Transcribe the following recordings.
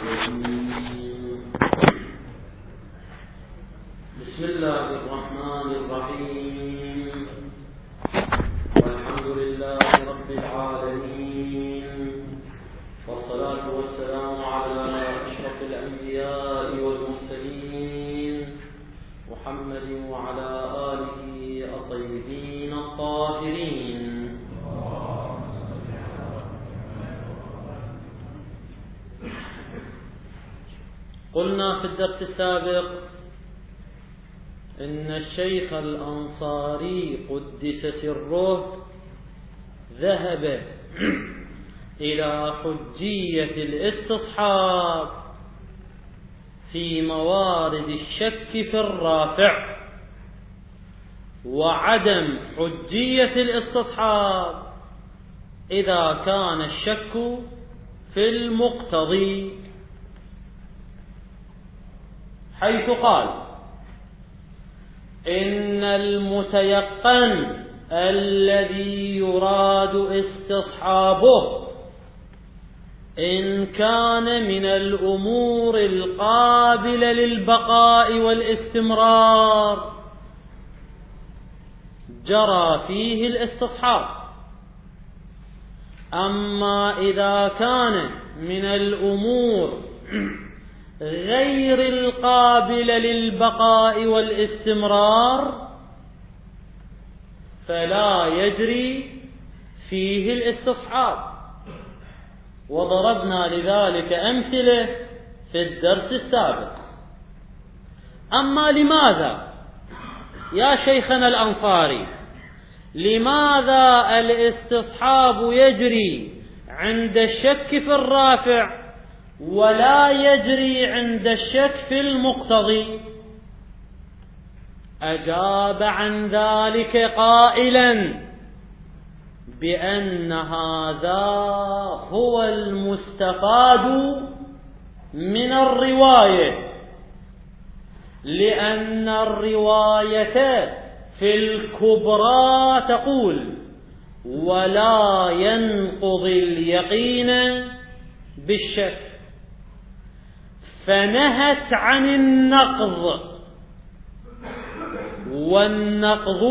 الرجيم. بسم الله الرحمن الرحيم. والحمد لله رب العالمين، والصلاة والسلام على أشرف الأنبياء والمرسلين محمد وعلى آله الطيبين الطاهرين. قلنا في الدرس السابق إن الشيخ الأنصاري قدس سره ذهب إلى حجية الاستصحاب في موارد الشك في الرافع، وعدم حجية الاستصحاب إذا كان الشك في المقتضي، حيث قال إن المتيقن الذي يراد استصحابه إن كان من الأمور القابلة للبقاء والاستمرار جرى فيه الاستصحاب، أما إذا كان من الأمور غير القابلة للبقاء والاستمرار فلا يجري فيه الاستصحاب، وضربنا لذلك أمثلة في الدرس السابق. أما لماذا يا شيخنا الأنصاري، لماذا الاستصحاب يجري عند الشك في الرافع ولا يجري عند الشك في المقتضي؟ أجاب عن ذلك قائلا بأن هذا هو المستفاد من الرواية، لأن الرواية في الكبرى تقول ولا ينقضي اليقين بالشك، فنهت عن النقض، والنقض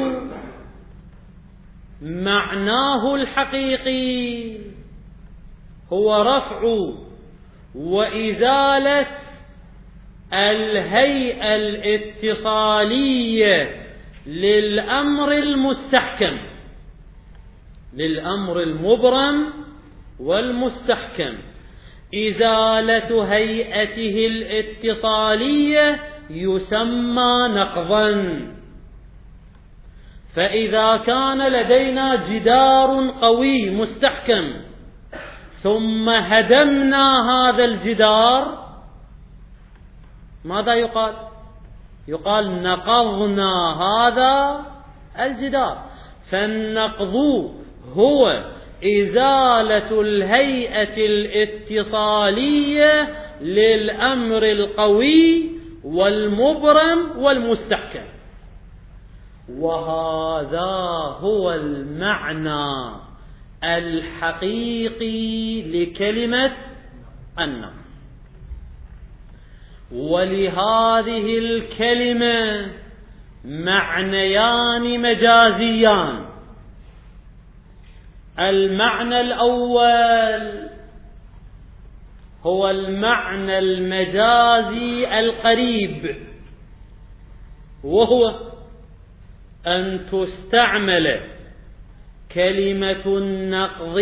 معناه الحقيقي هو رفع وإزالة الهيئة الاتصالية للأمر المستحكم، للأمر المبرم والمستحكم. إزالة هيئته الاتصالية يسمى نقضا. فإذا كان لدينا جدار قوي مستحكم ثم هدمنا هذا الجدار، ماذا يقال؟ يقال نقضنا هذا الجدار. فالنقض هو إزالة الهيئة الاتصالية للأمر القوي والمبرم والمستحكم، وهذا هو المعنى الحقيقي لكلمة النقض. ولهذه الكلمة معنيان مجازيان. المعنى الأول هو المعنى المجازي القريب، وهو أن تستعمل كلمة النقض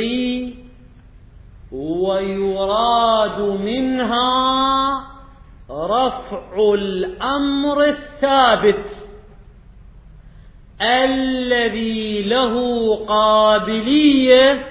ويراد منها رفع الأمر الثابت الذي له قابلية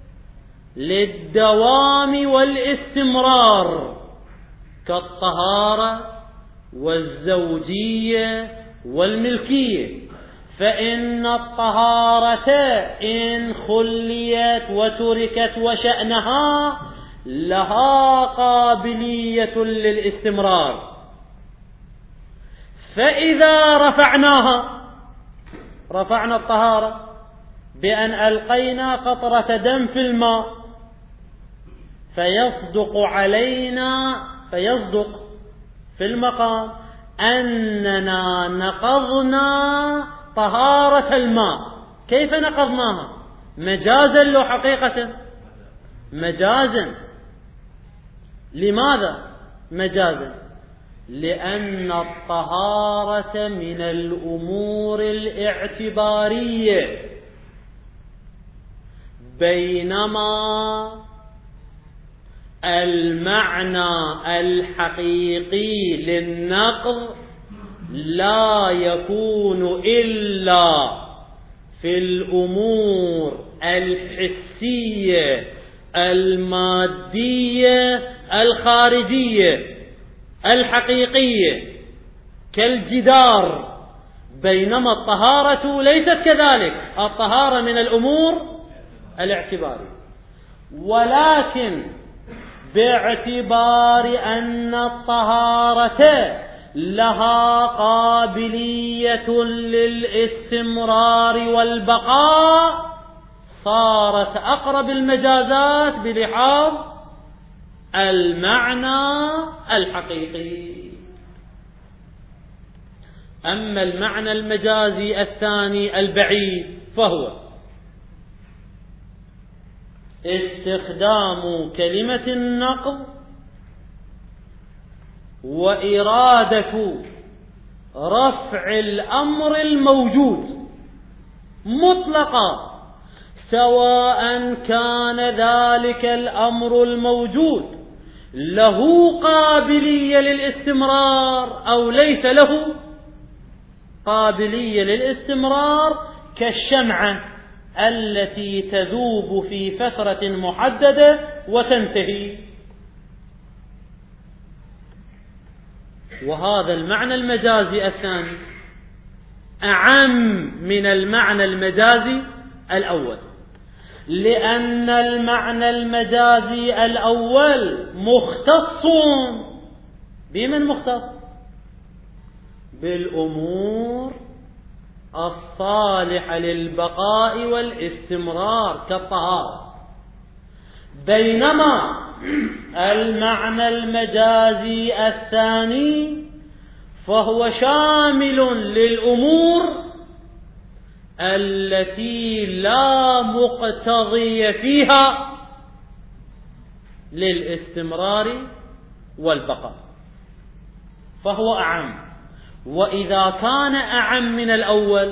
للدوام والاستمرار، كالطهارة والزوجية والملكية. فإن الطهارة إن خليت وتركت وشأنها لها قابلية للاستمرار، فإذا رفعنا الطهارة بأن ألقينا قطرة دم في الماء، فيصدق علينا، فيصدق في المقام أننا نقضنا طهارة الماء. كيف نقضناها؟ مجازا لو حقيقة؟ مجازا. لماذا مجازا؟ لأن الطهارة من الأمور الاعتبارية، بينما المعنى الحقيقي للنقض لا يكون إلا في الأمور الحسية المادية الخارجية الحقيقية كالجدار، بينما الطهارة ليست كذلك. الطهارة من الأمور الاعتبارية، ولكن باعتبار أن الطهارة لها قابلية للاستمرار والبقاء صارت أقرب المجازات بلحاظ المعنى الحقيقي. أما المعنى المجازي الثاني البعيد فهو استخدام كلمة النقض وإرادة رفع الأمر الموجود مطلقا، سواء كان ذلك الأمر الموجود له قابلية للاستمرار أو ليس له قابلية للاستمرار، كالشمعة التي تذوب في فترة محددة وتنتهي. وهذا المعنى المجازي الثاني أعم من المعنى المجازي الأول، لأن المعنى المجازي الأول مختص بمن مختص؟ بالأمور الصالحة للبقاء والاستمرار كالطهارة، بينما المعنى المجازي الثاني فهو شامل للأمور التي لا مقتضي فيها للاستمرار والبقاء، فهو أعم. وإذا كان أعم من الأول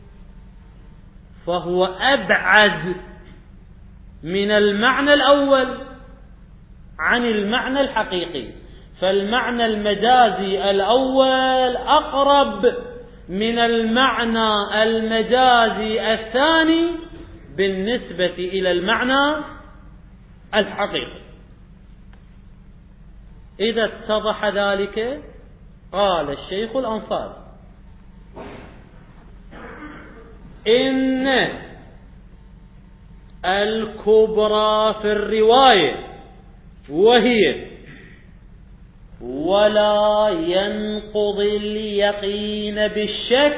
فهو أبعد من المعنى الأول عن المعنى الحقيقي. فالمعنى المجازي الأول أقرب من المعنى المجازي الثاني بالنسبة إلى المعنى الحقيقي. إذا اتضح ذلك قال الشيخ الأنصاري: إن الكبرى في الرواية وهي ولا ينقض اليقين بالشك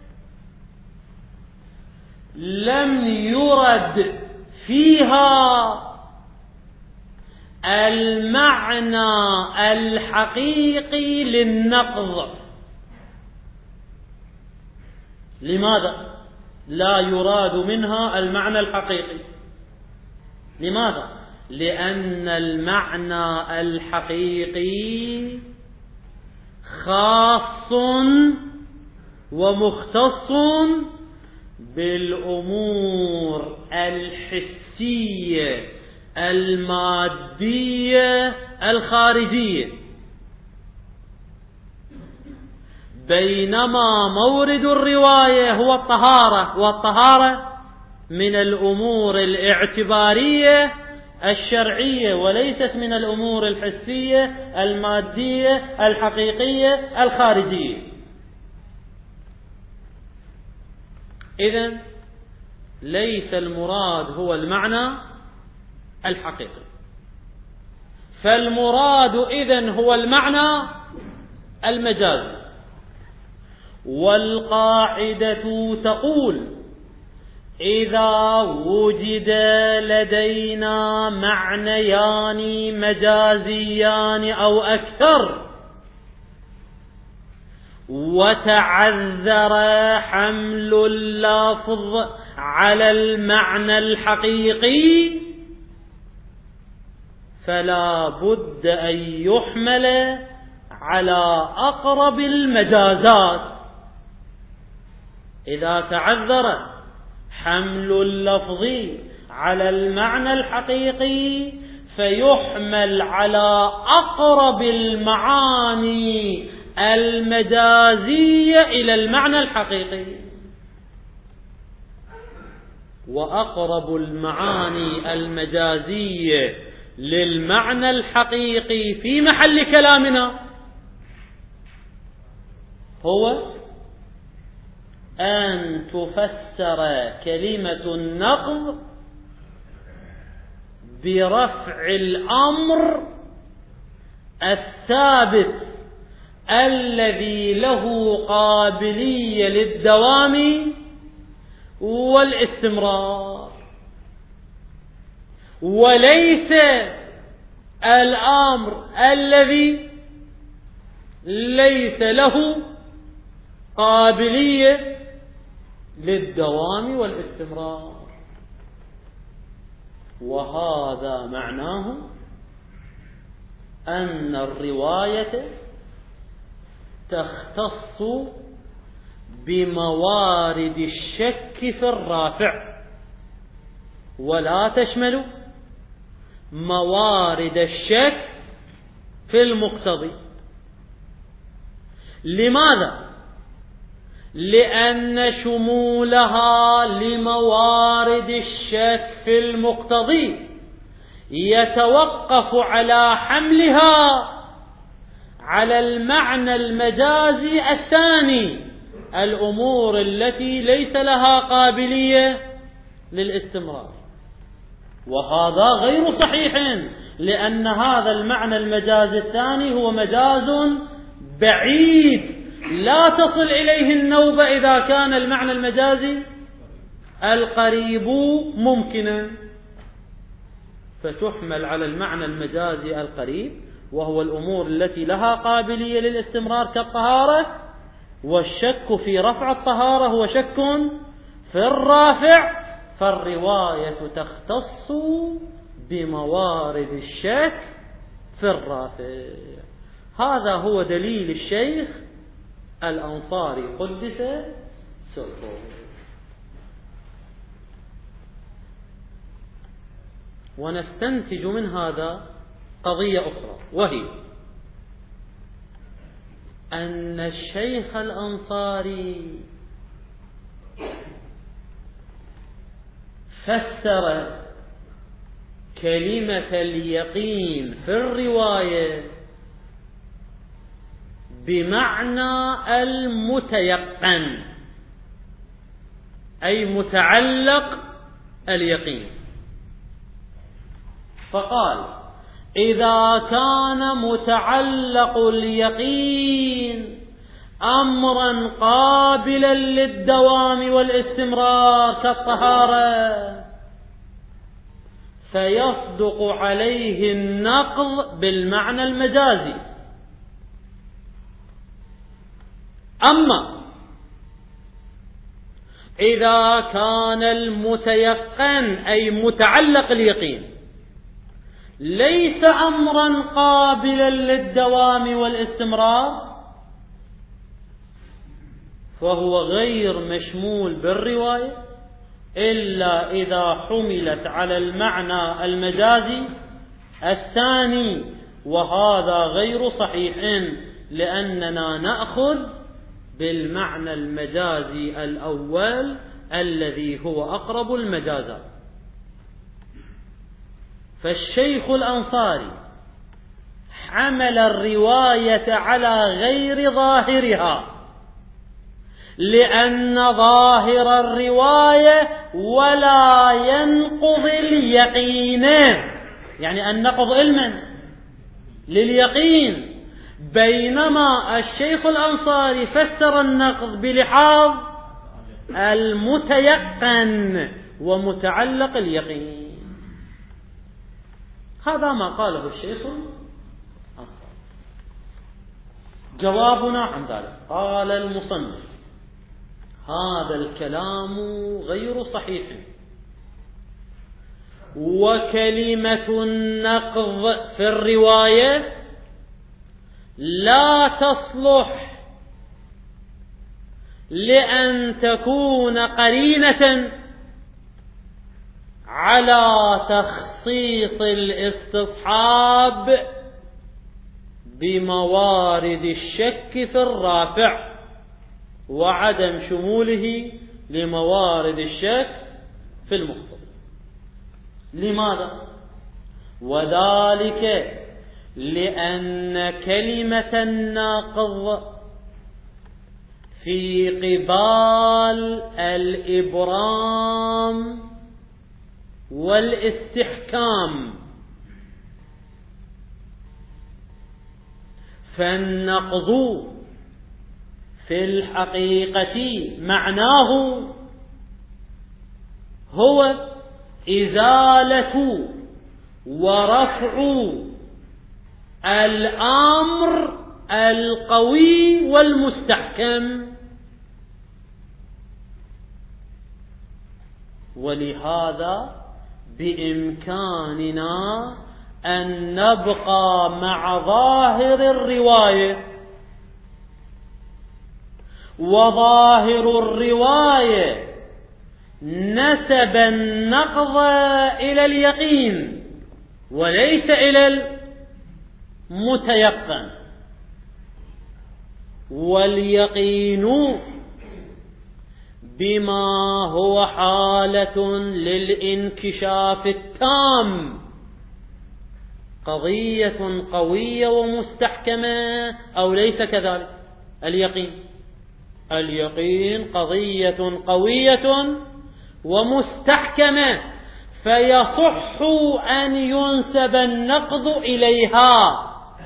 لم يرد فيها المعنى الحقيقي للنقض. لماذا لا يراد منها المعنى الحقيقي؟ لماذا؟ لأن المعنى الحقيقي خاص ومختص بالأمور الحسية المادية الخارجية، بينما مورد الرواية هو الطهارة، والطهارة من الأمور الاعتبارية الشرعية وليست من الأمور الحسية المادية الحقيقية الخارجية. إذن ليس المراد هو المعنى الحقيقي، فالمراد إذن هو المعنى المجازي. والقاعدة تقول: إذا وجد لدينا معنيان مجازيان أو أكثر وتعذر حمل اللفظ على المعنى الحقيقي فلا بد أن يحمل على أقرب المجازات. إذا تعذر حمل اللفظ على المعنى الحقيقي فيحمل على أقرب المعاني المجازية إلى المعنى الحقيقي، وأقرب المعاني المجازية للمعنى الحقيقي في محل كلامنا هو أن تفسر كلمة النقض برفع الأمر الثابت الذي له قابلية للدوام والاستمرار، وليس الأمر الذي ليس له قابلية للدوام والاستمرار. وهذا معناه أن الرواية تختص بموارد الشك في الرافع ولا تشمل موارد الشك في المقتضي. لماذا؟ لأن شمولها لموارد الشك في المقتضي يتوقف على حملها على المعنى المجازي الثاني، الأمور التي ليس لها قابلية للاستمرار. وهذا غير صحيح، لأن هذا المعنى المجازي الثاني هو مجاز بعيد لا تصل إليه النوبة إذا كان المعنى المجازي القريب ممكنا، فتحمل على المعنى المجازي القريب وهو الأمور التي لها قابلية للاستمرار كالطهارة، والشك في رفع الطهارة هو شك في الرافع، فالرواية تختص بموارد الشك في الرافع. هذا هو دليل الشيخ الأنصاري قدس سره. ونستنتج من هذا قضية أخرى، وهي أن الشيخ الأنصاري فسر كلمة اليقين في الرواية بمعنى المتيقن، أي متعلق اليقين، فقال: إذا كان متعلق اليقين أمرا قابلا للدوام والاستمرار كالطهارة فيصدق عليه النقض بالمعنى المجازي. أما إذا كان المتيقن أي متعلق اليقين ليس أمرا قابلا للدوام والاستمرار فهو غير مشمول بالرواية إلا إذا حملت على المعنى المجازي الثاني، وهذا غير صحيح لأننا نأخذ بالمعنى المجازي الأول الذي هو أقرب المجازات. فالشيخ الأنصاري حمل الرواية على غير ظاهرها، لأن ظاهر الرواية ولا ينقض اليقين، يعني النقض علما لليقين، بينما الشيخ الأنصاري فسر النقض بلحاظ المتيقن ومتعلق اليقين. هذا ما قاله الشيخ. جوابنا عن ذلك: قال المصنف: هذا الكلام غير صحيح، وكلمة النقض في الرواية لا تصلح لأن تكون قرينة على تخصيص الاستصحاب بموارد الشك في الرافع وعدم شموله لموارد الشك في المخطئ. لماذا؟ وذلك لأن كلمة الناقض في قبال الإبرام والاستحكام، فالنقض في الحقيقة معناه هو إزالة ورفع الأمر القوي والمستحكم. ولهذا بإمكاننا أن نبقى مع ظاهر الرواية، وظاهر الرواية نسب النقض إلى اليقين وليس إلى المتيقن، واليقين بما هو حالة للانكشاف التام قضية قوية ومستحكمة أو ليس كذلك؟ اليقين قضية قوية ومستحكمة، فيصح أن ينسب النقض إليها.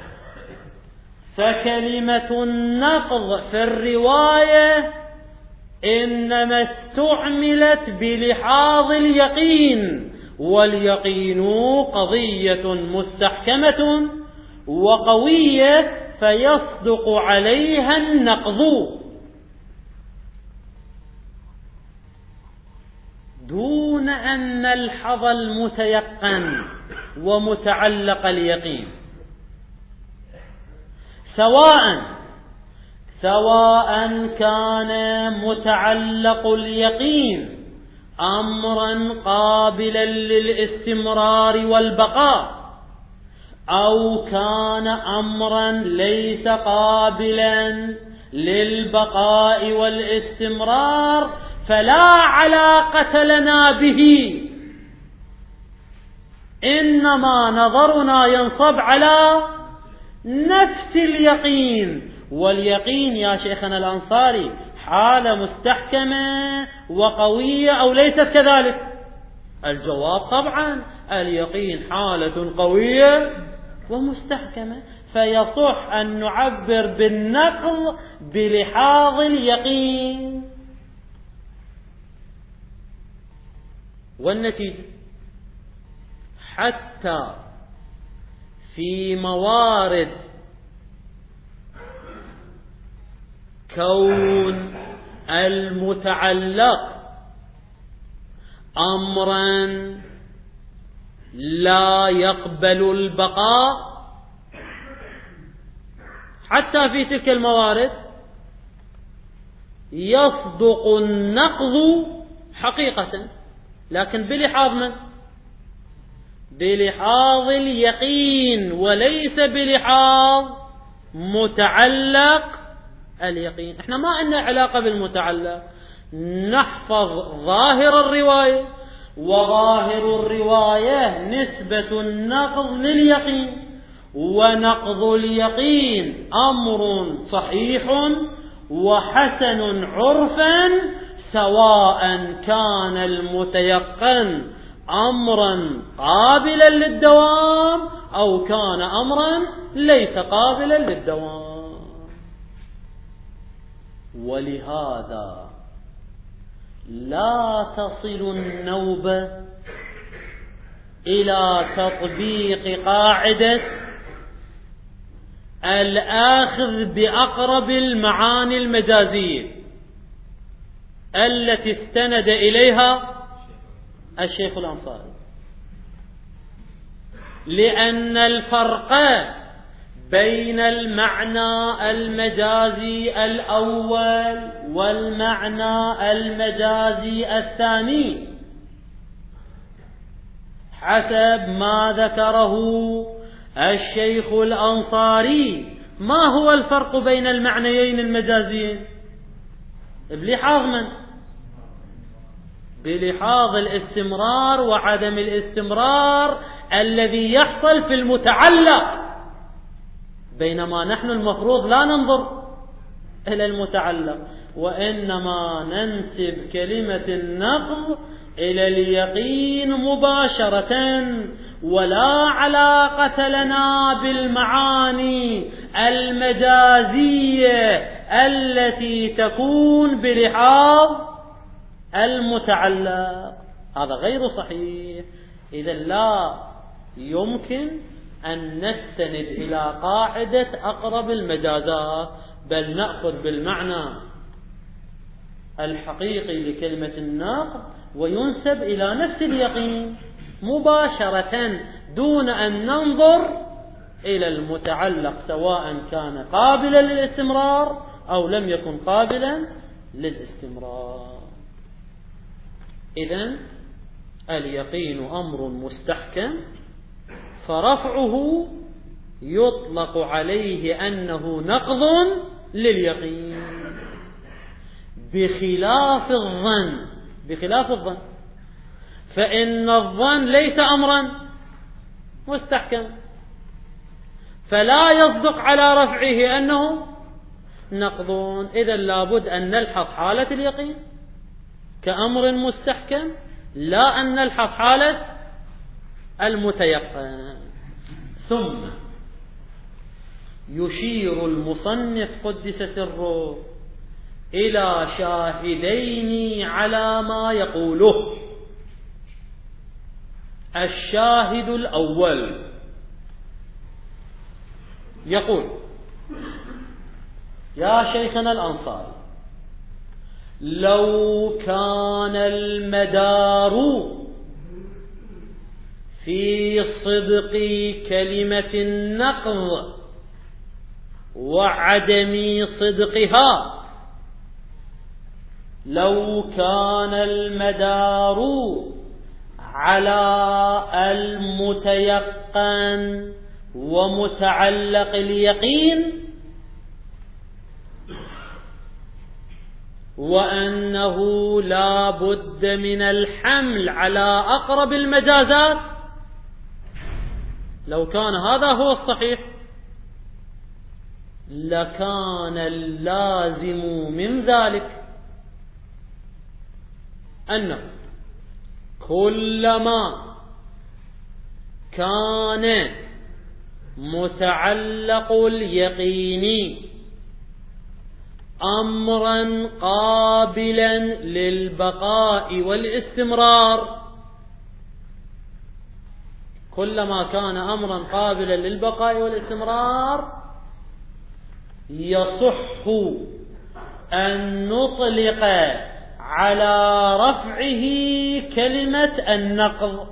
فكلمة النقض في الرواية إنما استعملت بلحاظ اليقين، واليقين قضية مستحكمة وقوية فيصدق عليها النقض، دون أن نلحظ المتيقن ومتعلق اليقين، سواء كان متعلق اليقين أمرا قابلا للاستمرار والبقاء، أو كان أمرا ليس قابلا للبقاء والاستمرار، فلا علاقة لنا به، إنما نظرنا ينصب على نفس اليقين. واليقين يا شيخنا الأنصاري حالة مستحكمة وقوية أو ليست كذلك؟ الجواب طبعا اليقين حالة قوية ومستحكمة، فيصح أن نعبر بالنقض بلحاظ اليقين. والنتيجة حتى في موارد كون المتعلق أمرا لا يقبل البقاء، حتى في تلك الموارد يصدق النقض حقيقة، لكن بلحاظ من؟ بلحاظ اليقين وليس بلحاظ متعلق اليقين. احنا ما لنا علاقة بالمتعلق، نحفظ ظاهر الرواية، وظاهر الرواية نسبة النقض لليقين، ونقض اليقين أمر صحيح وحسن عرفا، سواء كان المتيقن أمرا قابلا للدوام أو كان أمرا ليس قابلا للدوام. ولهذا لا تصل النوبة إلى تطبيق قاعدة الآخذ بأقرب المعاني المجازية التي استند إليها الشيخ الأنصاري، لأن الفرق بين المعنى المجازي الأول والمعنى المجازي الثاني حسب ما ذكره الشيخ الأنصاري. ما هو الفرق بين المعنيين المجازيين؟ بلحاظ الاستمرار وعدم الاستمرار الذي يحصل في المتعلق، بينما نحن المفروض لا ننظر إلى المتعلق، وإنما ننسب كلمة النقض إلى اليقين مباشرة، ولا علاقة لنا بالمعاني المجازية التي تكون بلحاظ المتعلق. هذا غير صحيح. إذا لا يمكن أن نستند إلى قاعدة أقرب المجازات، بل نأخذ بالمعنى الحقيقي لكلمة النقض وينسب إلى نفس اليقين مباشرة دون أن ننظر إلى المتعلق سواء كان قابلا للاستمرار أو لم يكن قابلا للاستمرار. إذن اليقين أمر مستحكم، فرفعه يطلق عليه أنه نقض لليقين، بخلاف الظن، فإن الظن ليس أمرا مستحكم، فلا يصدق على رفعه أنه نقض. إذن لابد أن نلحظ حالة اليقين كأمر مستحكم، لا أن نلحظ حالة المتيقن. ثم يشير المصنف قدس سره إلى شاهدين على ما يقوله. الشاهد الأول يقول: يا شيخنا الأنصاري، لو كان المدار في صدق كلمة النقض وعدم صدقها، لو كان المدار على المتيقن ومتعلق اليقين، وأنه لا بد من الحمل على أقرب المجازات، لو كان هذا هو الصحيح لكان اللازم من ذلك أنه كلما كان متعلق اليقين أمرا قابلا للبقاء والاستمرار، كلما كان أمرا قابلا للبقاء والاستمرار يصح أن نطلق على رفعه كلمة النقض.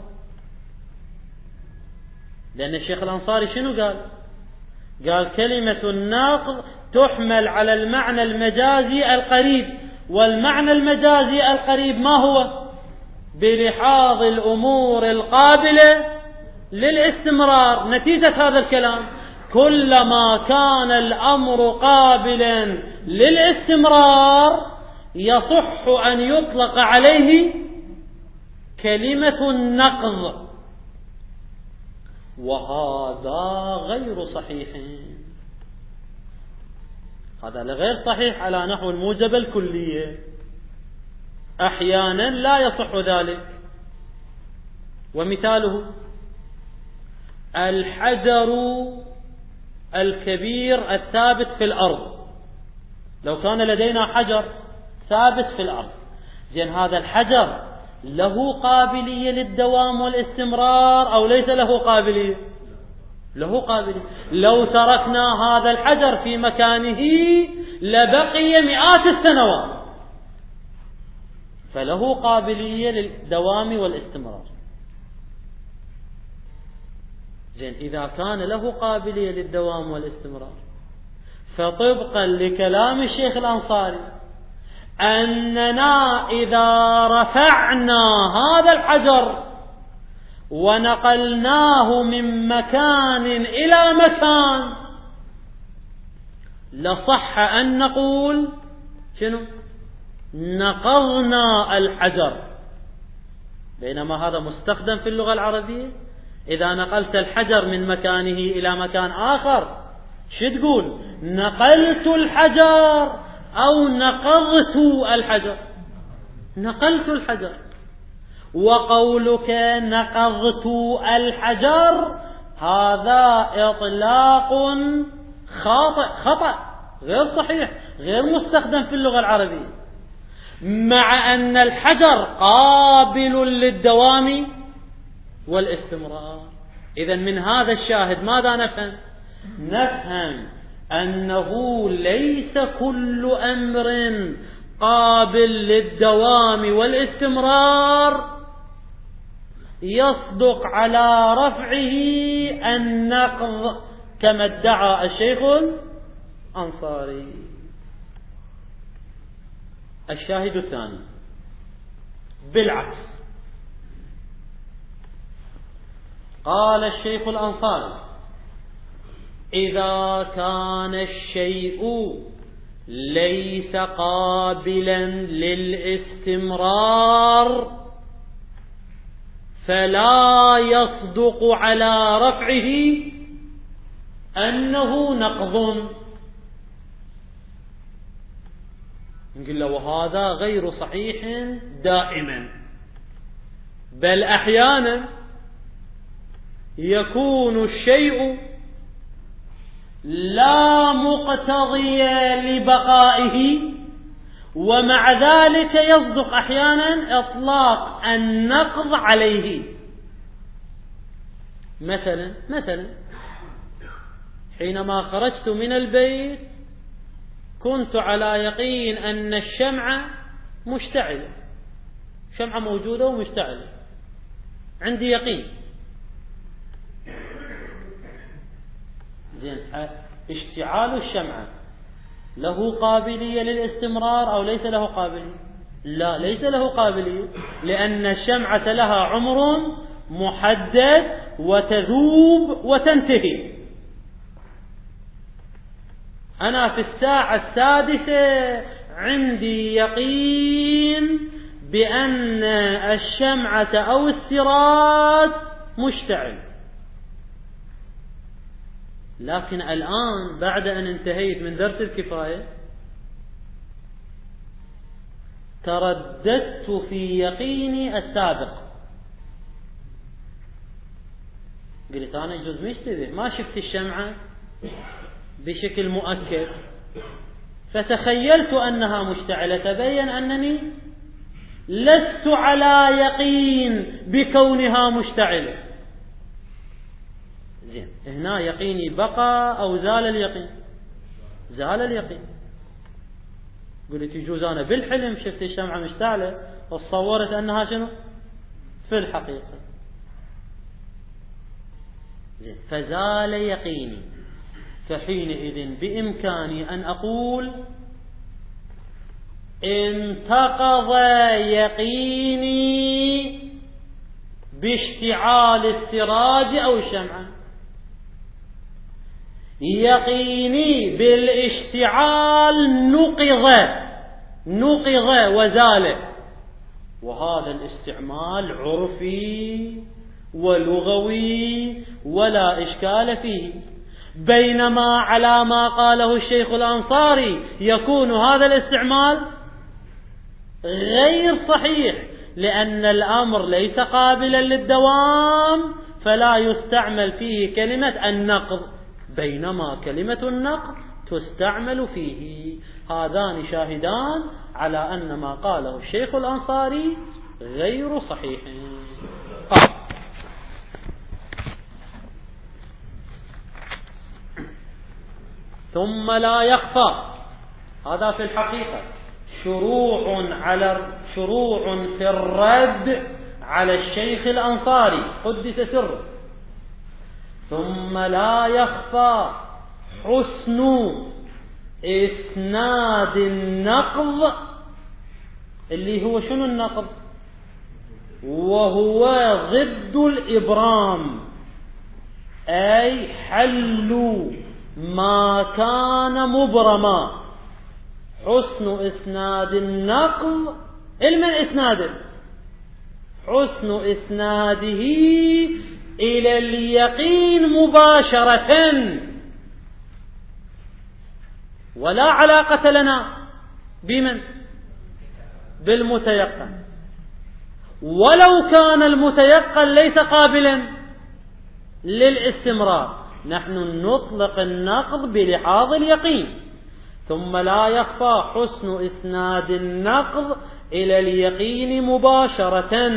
لأن الشيخ الأنصاري شنو قال كلمة النقض تحمل على المعنى المجازي القريب، والمعنى المجازي القريب ما هو؟ بلحاظ الأمور القابلة للاستمرار. نتيجة هذا الكلام كلما كان الأمر قابلا للاستمرار يصح أن يطلق عليه كلمة النقض، وهذا غير صحيح. هذا غير صحيح على نحو الموجبة الكلية، أحيانا لا يصح ذلك. ومثاله الحجر الكبير الثابت في الأرض، لو كان لدينا حجر ثابت في الأرض زين هذا الحجر له قابلية للدوام والاستمرار أو ليس له قابلية؟ له قابلية. لو تركنا هذا الحجر في مكانه لبقي مئات السنوات، فله قابلية للدوام والاستمرار. زين إذا كان له قابلية للدوام والاستمرار، فطبقا لكلام الشيخ الأنصاري أننا إذا رفعنا هذا الحجر ونقلناه من مكان إلى مكان لصح أن نقول شنو؟ نقضنا الحجر، بينما هذا مستخدم في اللغة العربية. إذا نقلت الحجر من مكانه إلى مكان آخر شو تقول؟ نقلت الحجر أو نقضت الحجر؟ نقلت الحجر. وقولك نقضت الحجر هذا إطلاق خطأ غير صحيح، غير مستخدم في اللغة العربية، مع أن الحجر قابل للدوام والاستمرار. إذن من هذا الشاهد ماذا نفهم؟ نفهم أنه ليس كل أمر قابل للدوام والاستمرار يصدق على رفعه النقض كما ادعى الشيخ الأنصاري. الشاهد الثاني بالعكس، قال الشيخ الأنصاري: إذا كان الشيء ليس قابلا للاستمرار فلا يصدق على رفعه أنه نقض. نقول له وهذا غير صحيح دائما، بل أحيانا يكون الشيء لا مقتضي لبقائه ومع ذلك يصدق أحيانا إطلاق النقض عليه. مثلا حينما خرجت من البيت كنت على يقين أن الشمعة مشتعلة، شمعة موجودة ومشتعلة، عندي يقين. زين اشتعال الشمعة له قابلية للاستمرار أو ليس له قابلية؟ لا، ليس له قابلية، لأن الشمعة لها عمر محدد وتذوب وتنتهي. أنا في الساعة السادسة عندي يقين بأن الشمعة أو السراج مشتعل، لكن الآن بعد أن انتهيت من درس الكفاية ترددت في يقيني السابق، قلت أنا يجوز مشتبه، ما شفت الشمعة بشكل مؤكد فتخيلت أنها مشتعلة، تبين أنني لست على يقين بكونها مشتعلة. زين هنا يقيني بقى أو زال اليقين؟ زال اليقين. قلت يجوز أنا بالحلم شفت الشمعة مشتعلة وتصورت أنها شنو في الحقيقة. زين فزال يقيني، فحينئذ بإمكاني أن أقول انتقض يقيني باشتعال السراج أو الشمعة، يقيني بالاشتعال نقض وزال، وهذا الاستعمال عرفي ولغوي ولا إشكال فيه. بينما على ما قاله الشيخ الأنصاري يكون هذا الاستعمال غير صحيح، لأن الأمر ليس قابلا للدوام فلا يستعمل فيه كلمة النقض، بينما كلمة النقض تستعمل فيه. هذان شاهدان على أن ما قاله الشيخ الأنصاري غير صحيح. ثم لا يخفى، هذا في الحقيقة شروع في الرد على الشيخ الأنصاري قدس سره. ثم لا يخفى حسن إسناد النقض، اللي هو شنو النقض؟ وهو ضد الإبرام، أي حل ما كان مبرما. حسن إسناد النقض، علم إسناده، حسن إسناده إلى اليقين مباشرة، ولا علاقة لنا بمن؟ بالمتيقن، ولو كان المتيقن ليس قابلا للاستمرار، نحن نطلق النقض بلحاظ اليقين. ثم لا يخفى حسن إسناد النقض إلى اليقين مباشرة،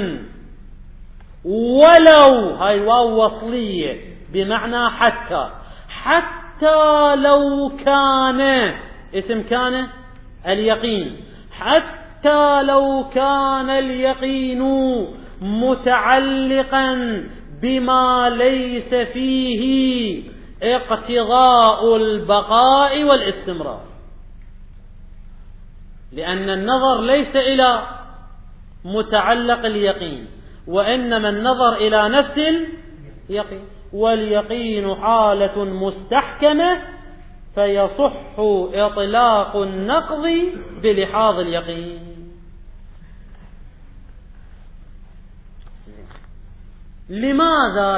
ولو، هاي واو وصلية بمعنى حتى لو كان، اسم كان اليقين، حتى لو كان اليقين متعلقا بما ليس فيه اقتضاء البقاء والاستمرار، لأن النظر ليس إلى متعلق اليقين، وإنما النظر إلى نفس اليقين، واليقين حالة مستحكمة فيصح إطلاق النقض بلحاظ اليقين. لماذا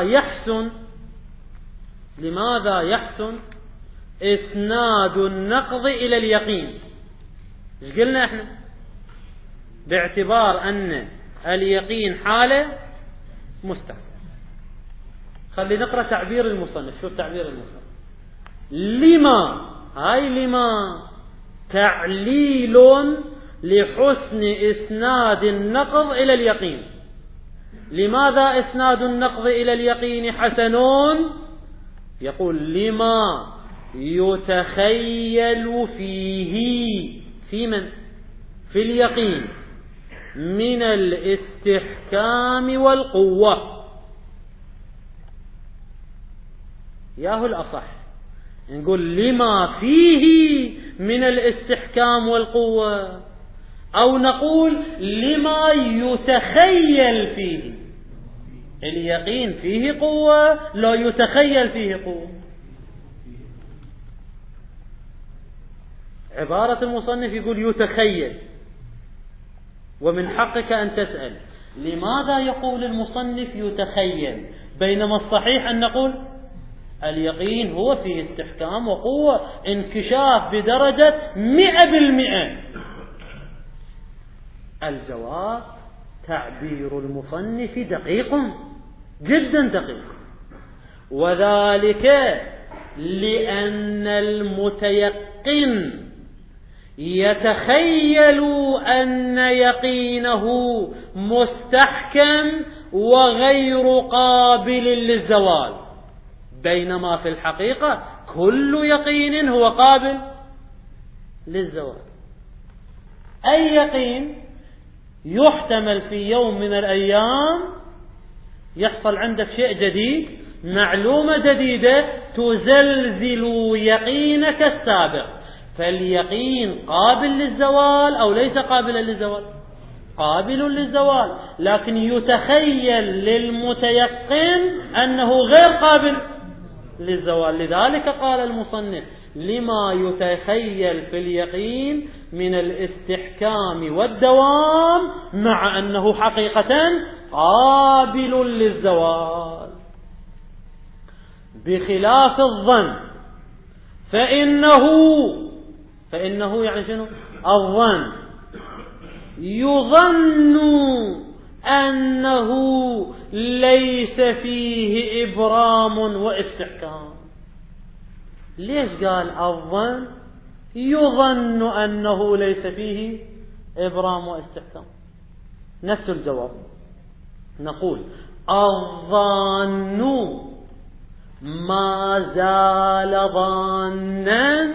يحسن إسناد النقض إلى اليقين؟ ايش قلنا احنا؟ باعتبار أن اليقين حالة مستحكمة. خلي نقرأ تعبير المصنف. شوف تعبير المصنف. لما تعليل لحسن إسناد النقض إلى اليقين. لماذا إسناد النقض إلى اليقين حسنون؟ يقول لما يتخيل فيه، في من؟ في اليقين، من الاستحكام والقوة. ياهو الأصح نقول لما فيه من الاستحكام والقوة، أو نقول لما يتخيل فيه. اليقين فيه قوة، لا يتخيل فيه قوة. عبارة المصنف يقول يتخيل، ومن حقك أن تسأل لماذا يقول المصنف يتخيل، بينما الصحيح أن نقول اليقين هو فيه استحكام وقوة، انكشاف بدرجة 100%. الجواب تعبير المصنف دقيق جدا دقيق، وذلك لأن المتيقن يتخيل أن يقينه مستحكم وغير قابل للزوال، بينما في الحقيقة كل يقين هو قابل للزوال. أي يقين يحتمل في يوم من الأيام يحصل عندك شيء جديد، معلومة جديدة تزلزل يقينك السابق، فاليقين قابل للزوال أو ليس قابلا للزوال؟ قابل للزوال، لكن يتخيل للمتيقن أنه غير قابل للزوال. لذلك قال المصنف لما يتخيل في اليقين من الاستحكام والدوام، مع أنه حقيقة قابل للزوال، بخلاف الظن، فإنه يعني شنو؟ الظن يظن أنه ليس فيه إبرام واستحكام. ليش قال الظن يظن أنه ليس فيه إبرام واستحكام؟ نفس الجواب، نقول الظن ما زال ظنا،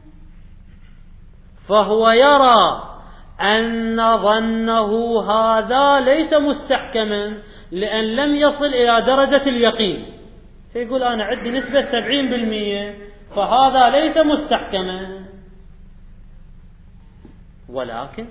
فهو يرى أن ظنه هذا ليس مستحكما لأن لم يصل إلى درجة اليقين، فيقول أنا عندي نسبة 70%، فهذا ليس مستحكما. ولكن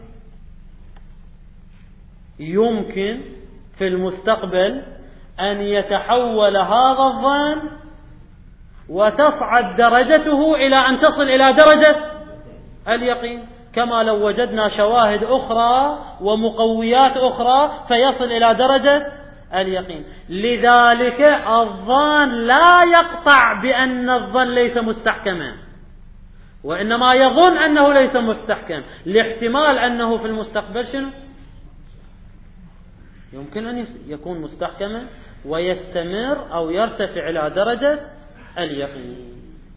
يمكن في المستقبل أن يتحول هذا الظن وتصعد درجته إلى أن تصل إلى درجة اليقين، كما لو وجدنا شواهد أخرى ومقويات أخرى فيصل إلى درجة اليقين. لذلك الظن لا يقطع بأن الظن ليس مستحكما، وإنما يظن أنه ليس مستحكم لاحتمال أنه في المستقبل شنو يمكن أن يكون مستحكما ويستمر أو يرتفع إلى درجة اليقين.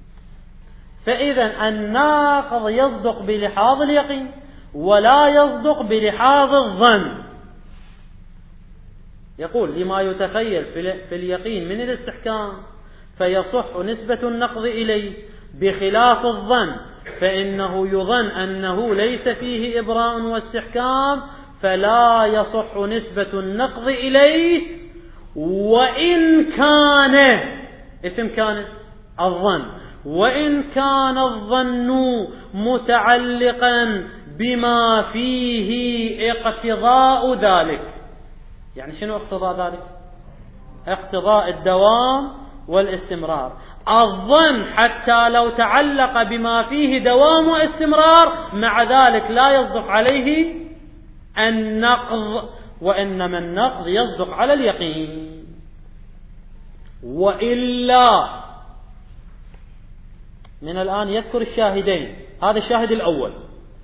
فإذا الناقض يصدق بلحاظ اليقين ولا يصدق بلحاظ الظن. يقول لما يتخيل في اليقين من الاستحكام فيصح نسبة النقض إليه، بخلاف الظن فإنه يظن أنه ليس فيه إبراء واستحكام فلا يصح نسبة النقض إليه، وإن كان اسم كان الظن، وإن كان الظن متعلقا بما فيه اقتضاء ذلك. يعني شنو اقتضاء ذلك؟ اقتضاء الدوام والاستمرار. الظن حتى لو تعلق بما فيه دوام واستمرار مع ذلك لا يصدق عليه النقض، وإنما النقض يصدق على اليقين. وإلا من الآن يذكر الشاهدين، هذا الشاهد الأول.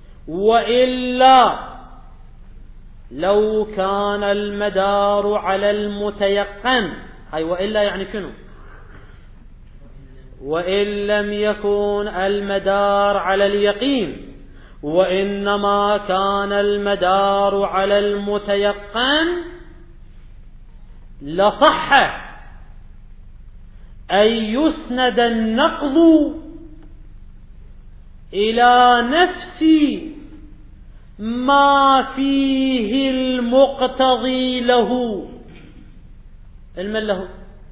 وإلا لو كان المدار على المتيقن، أي وإلا يعني شنو؟ وإن لم يكن المدار على اليقين وإنما كان المدار على المتيقن لصح أن يسند النقض إلى نفس ما فيه المقتضي له، المن له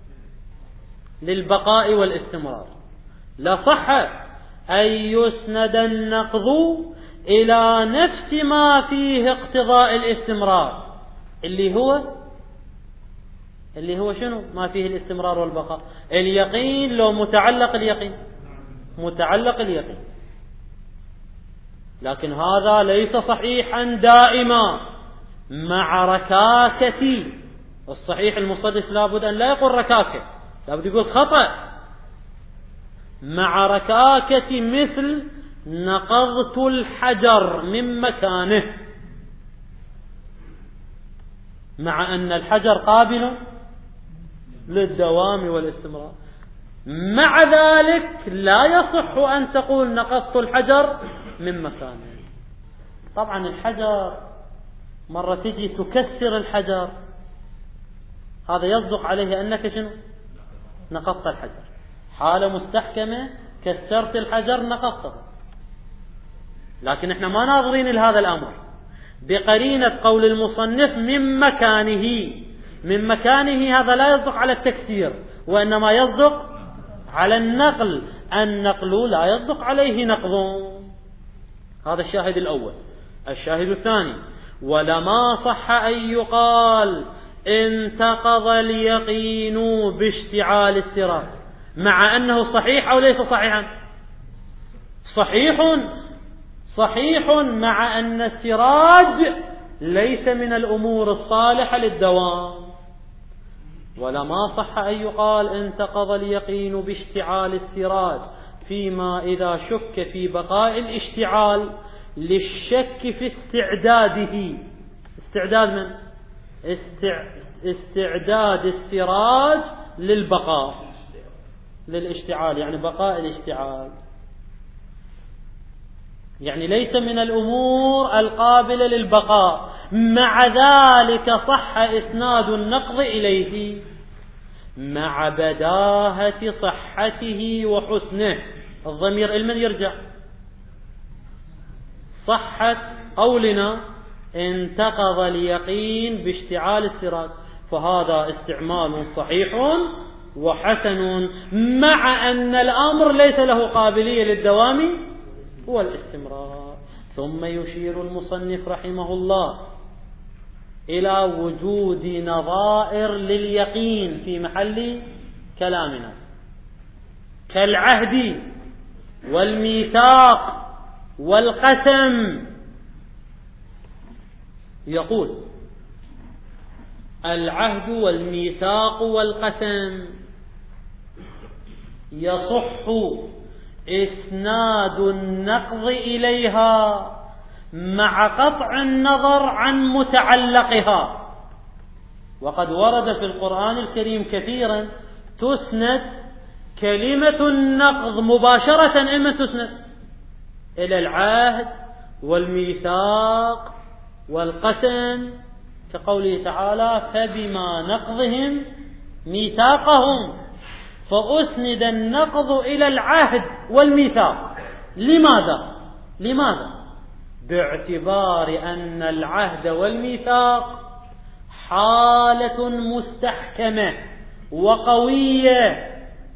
للبقاء والاستمرار، لصح أن يسند النقض إلى نفس ما فيه اقتضاء الاستمرار، اللي هو شنو ما فيه الاستمرار والبقاء؟ اليقين. لو متعلق اليقين، متعلق اليقين، لكن هذا ليس صحيحا دائما مع ركاكة. الصحيح المصدق لابد أن لا يقول ركاكة، لابد يقول خطأ. مع ركاكة مثل نقضت الحجر من مكانه، مع أن الحجر قابل للدوام والاستمرار، مع ذلك لا يصح أن تقول نقضت الحجر من مكانه. طبعا الحجر مرة تجي تكسر الحجر، هذا يصدق عليه أنك شنو نقضت الحجر، حالة مستحكمة كسرت الحجر نقضته. لكن احنا ما ناظرين لهذا الأمر بقرينة قول المصنف من مكانه. من مكانه هذا لا يصدق على التكسير وإنما يصدق على النقل. النقل لا يصدق عليه نقض. هذا الشاهد الأول. الشاهد الثاني: ولما صح أن يقال انتقض اليقين باشتعال السراج، مع أنه صحيح أو ليس صحيحا؟ صحيح مع أن السراج ليس من الأمور الصالحة للدوام. ولما صح أن يقال انتقض اليقين باشتعال السراج فيما إذا شك في بقاء الاشتعال للشك في استعداده. استعداد من؟ استعداد السراج للبقاء. للاشتعال، يعني بقاء الاشتعال، يعني ليس من الأمور القابلة للبقاء. مع ذلك صح إسناد النقض إليه مع بداهة صحته وحسنه. الضمير لمن يرجع؟ صحة قولنا انتقض اليقين باشتعال السراج، فهذا استعمال صحيح وحسن، مع أن الأمر ليس له قابلية للدوام والاستمرار. ثم يشير المصنف رحمه الله إلى وجود نظائر لليقين في محل كلامنا كالعهد والميثاق والقسم. يقول: العهد والميثاق والقسم يصح إسناد النقض إليها مع قطع النظر عن متعلقها. وقد ورد في القرآن الكريم كثيرا تسند كلمة النقض مباشرة، إما تسند إلى العهد والميثاق والقسم، كقوله تعالى: فبما نقضهم ميثاقهم، فأسند النقض إلى العهد والميثاق. لماذا؟ باعتبار أن العهد والميثاق حالة مستحكمة وقوية،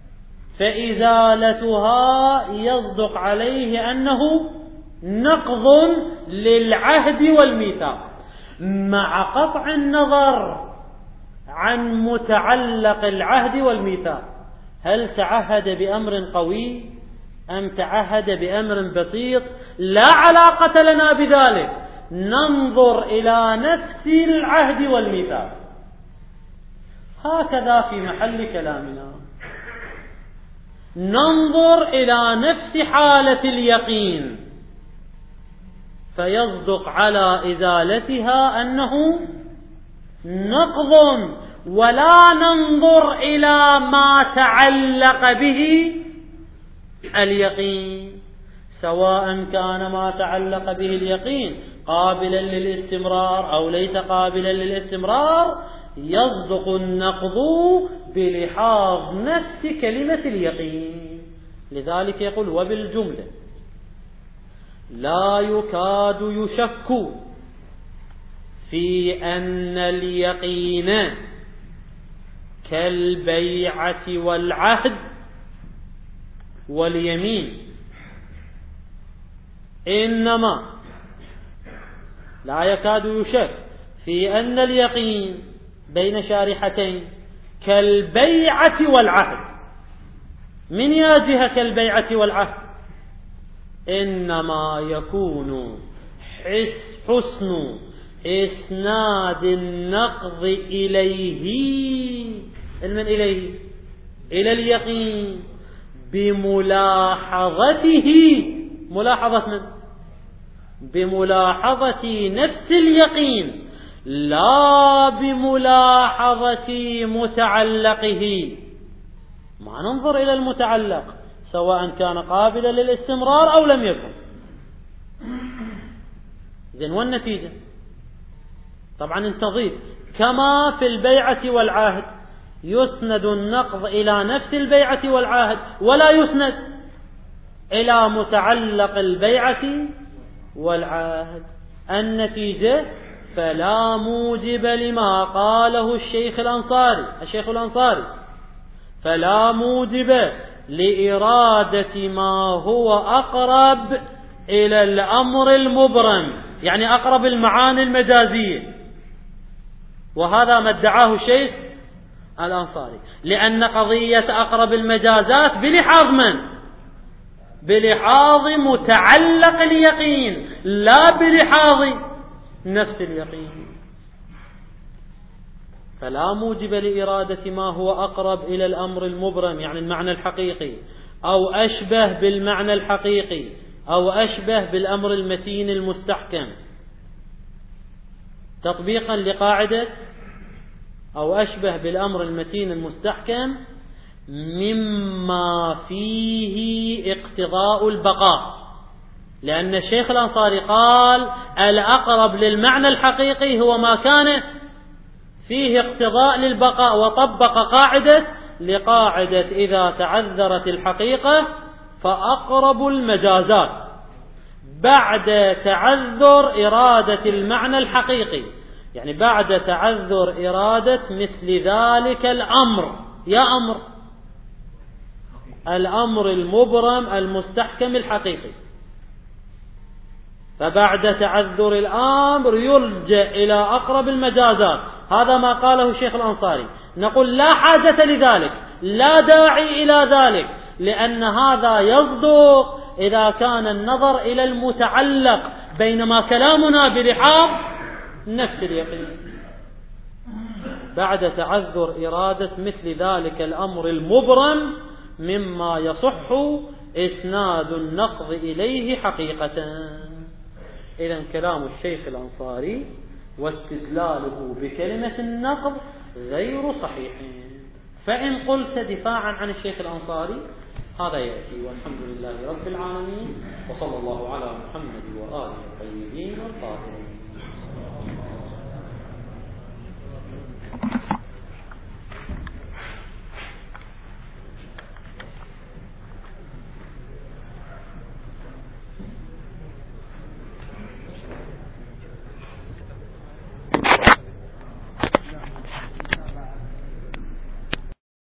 فإزالتها يصدق عليه أنه نقض للعهد والميثاق، مع قطع النظر عن متعلق العهد والميثاق. هل تعهد بأمر قوي أم تعهد بأمر بسيط؟ لا علاقة لنا بذلك، ننظر إلى نفس العهد والميثاق. هكذا في محل كلامنا ننظر إلى نفس حالة اليقين، فيصدق على إزالتها أنه نقض، ولا ننظر إلى ما تعلق به اليقين، سواء كان ما تعلق به اليقين قابلا للاستمرار أو ليس قابلا للاستمرار. يصدق النقض بلحاظ نفس كلمة اليقين. لذلك يقول: وبالجملة لا يكاد يشك في أن اليقين كالبيعة والعهد واليمين، إنما لا يكاد يشك في أن اليقين بين شارحتين كالبيعة والعهد. من يا جهة كالبيعة والعهد؟ إنما يكون حسن إسناد النقض إليه، من إليه؟ إلى اليقين، بملاحظته، ملاحظة من؟ بملاحظة نفس اليقين، لا بملاحظة متعلقه. ما ننظر إلى المتعلق سواء كان قابلا للاستمرار أو لم يكن. زين، والنتيجة طبعا انتظير كما في البيعة والعهد يسند النقض إلى نفس البيعة والعهد ولا يسند إلى متعلق البيعة والعهد. النتيجة: فلا موجب لما قاله الشيخ الأنصاري، فلا موجب لإرادة ما هو أقرب إلى الأمر المبرم، يعني أقرب المعاني المجازية، وهذا ما ادعاه الشيخ الأنصاري، لأن قضية أقرب المجازات بلحاظ من؟ بلحاظ متعلق اليقين، لا بلحاظ نفس اليقين. فلا موجب لإرادة ما هو أقرب إلى الأمر المبرم، يعني المعنى الحقيقي، أو أشبه بالمعنى الحقيقي، أو أشبه بالأمر المتين المستحكم، تطبيقا لقاعدة أو أشبه بالأمر المتين المستحكم، مما فيه اقتضاء البقاء، لأن الشيخ الأنصاري قال الأقرب للمعنى الحقيقي هو ما كان فيه اقتضاء للبقاء، وطبق قاعدة لقاعدة إذا تعذرت الحقيقة فأقرب المجازات بعد تعذر إرادة المعنى الحقيقي، يعني بعد تعذر إرادة مثل ذلك الأمر، يا أمر الأمر المبرم المستحكم الحقيقي، فبعد تعذر الأمر يرجع إلى أقرب المجازات. هذا ما قاله الشيخ الأنصاري. نقول لا حاجة لذلك، لا داعي إلى ذلك، لأن هذا يصدق إذا كان النظر إلى المتعلق، بينما كلامنا برحاب نفس اليقين. بعد تعذر إرادة مثل ذلك الأمر المبرم مما يصح إسناد النقض إليه حقيقة. إذن كلام الشيخ الأنصاري واستدلاله بكلمة النقض غير صحيح. فإن قلت دفاعا عن الشيخ الأنصاري هذا يأتي، والحمد لله رب العالمين، وصلى الله على محمد وآله الطيبين الطاهرين.